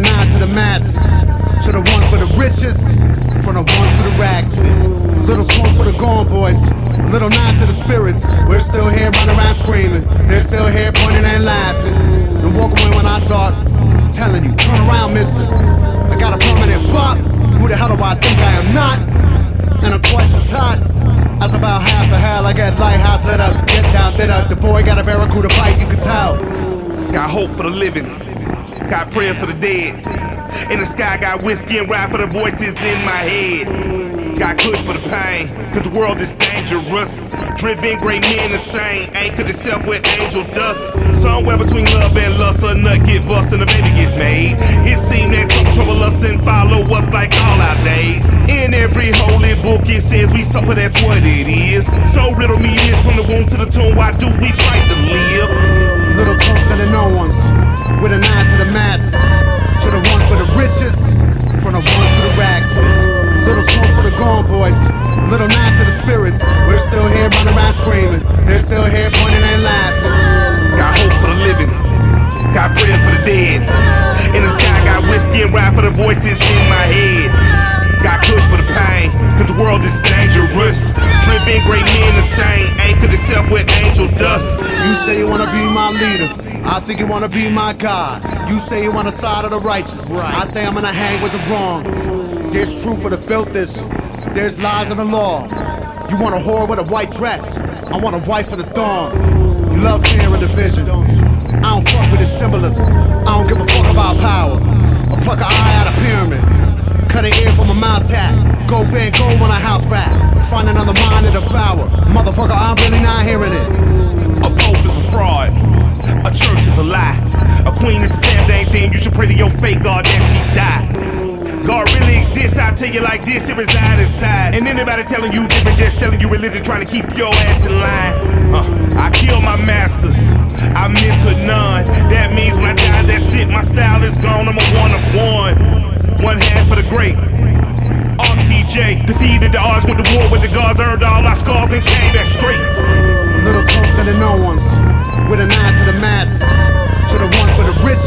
an eye to the masses, to the ones for the richest, from the ones for the rags fit. Little smoke for the gone boys, little nod to the spirits. We're still here running around screaming, they're still here pointing and laughing. And walk away when I talk, telling you, turn around mister, I got a permanent pop. Who the hell do I think I am not? And I'm twice as hot as about half a hell. I get lighthouse lit up, get down, did up. The boy got a barracuda bite, you can tell. Got hope for the living, got prayers for the dead. In the sky, got whiskey and ride for the voices in my head. Got kush for the pain, cause the world is dangerous. Driven great men insane, anchored itself with angel dust. Somewhere between love and lust, a nut get bust and a baby get made. It seemed that some trouble us and follow us like all our days. In every holy book it says we suffer, that's what it is. So riddle me this, from the womb to the tomb, why do we fight to live? Little close to the no ones, with an eye to the masses, to the ones for the richest, from the ones for the rags fit. Little smoke for the gone boys, little nod to the spirits. We're still here running around screaming, they're still here pointing and laughing. Got hope for the living, got prayers for the dead. In the sky, got whiskey and ride for the voices in my head. Got kush for the pain, cause the world is dangerous. Driven great men insane, anchored itself with angel dust. You say you wanna be my leader, I think you wanna be my God. You say you on the side of the righteous, I say I'm gonna hang with the wrong. There's truth for the filthies, there's lies in the law. You want a whore with a white dress, I want a wife in a thong. You love fear and division, I don't fuck with the symbolism. I don't give a fuck about power. I pluck an eye out of pyramid, cut an ear from a mouse hat. Go Van Gogh on a house rat, find another mind to devour. Motherfucker, I'm really not hearing it. A pope is a fraud, a church is a lie. A queen is the same dang thing, you should pray to your fake God that she die. God really exists, I'll tell you like this, it resides inside. And anybody telling you different, just selling you religion, trying to keep your ass in line. I kill my masters, I mentor none. That means when I die, that's it, my style is gone, I'm a one of one. One hand for the great RTJ, defeated the odds, went to war with the gods, earned all our scars and came back straight. Little close to the no ones, with an eye to the masses, to the ones for the rich,